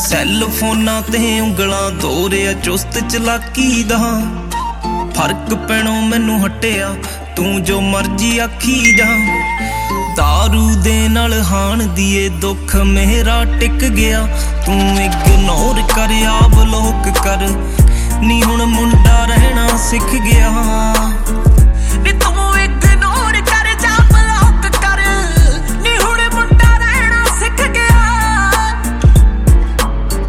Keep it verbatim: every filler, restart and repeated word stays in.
Cell ਫੋਨਾਂ ਤੇ ਉਂਗਲਾਂ ਤੋਰਿਆ ਚੁਸਤ ਚਲਾਕੀ ਦਾ ਫਰਕ ਪੈਣੋਂ ਮੈਨੂੰ ਹਟਿਆ ਤੂੰ ਜੋ ਮਰਜੀ ਆਖੀ ਜਾ दारू दे नाल हाण दिए दुख मेरा टिक गया तू इग्नोर कर या ब्लॉक कर नी हुण मुंडा रहना सिख गया।